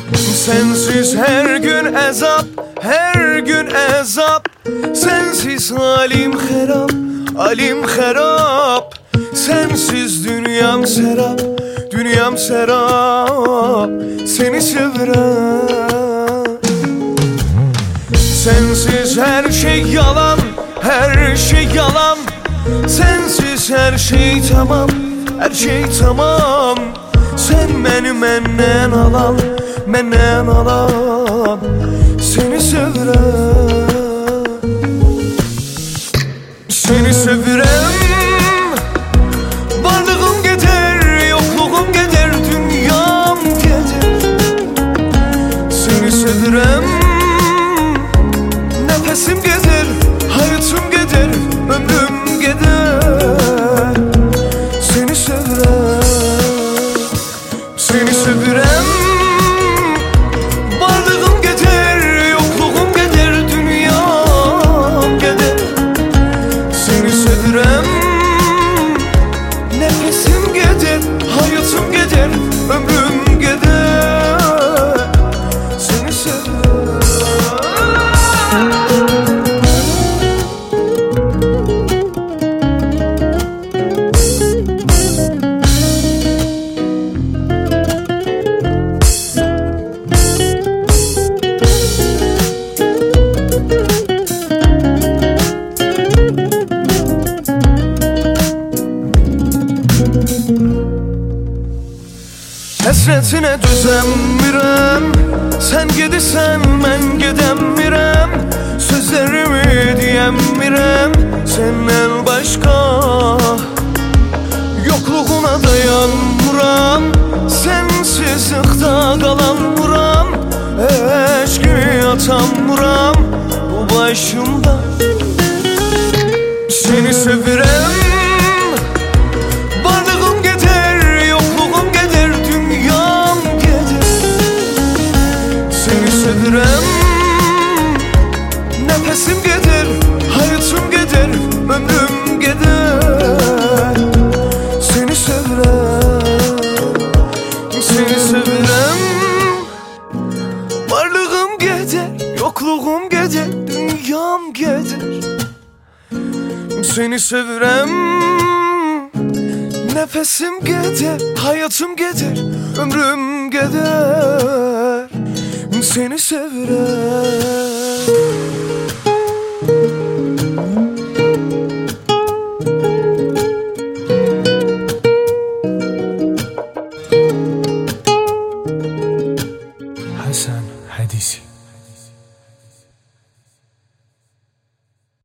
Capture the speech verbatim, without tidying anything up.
Sensiz her gün ezap, her gün ezap. Sensiz halim xerab, halim xerab. Sensiz dünyam serap, dünyam serap. Seni sevirəm. Sensiz her şey yalan, her şey yalan. Sensiz her şey tamam, her şey tamam. Sen beni menden alan, menden alan. Seni sevirəm. Seni sevirəm. Varlığım gider, yokluğum gider, dünyam gider. Seni sevirəm. Nefesim gider, hayatım gider, ömrüm gider. Seni sevirəm. Seni sevirəm. Varlığım gider, yokluğum gider, dünyam gider. Seni sevirəm. Nefesim gider, hayatım gider, ömrüm gider. Seni sevirəm. Həsrətinə düzəmirəm. Sən gedirsən, mən gedəmirəm. Sözlərimi deyəmirəm. Səndən başqa yokluğuna dayanmıram. Sensizlikdə qalanmıram. Eşqimi atamıram bu başımda. Seni sevirəm. Varlığım gider, yokluğum gider, dünyam gider. Seni sevirəm. Nefesim gider, hayatım gider, ömrüm gider. Seni sevirəm. Seni sevirəm. Varlığım gider, yokluğum gider, dünyam gider. Seni sevirəm. Nefesim gider, hayatım gider, ömrüm gider. Seni sevirəm. Hasan Hadisi.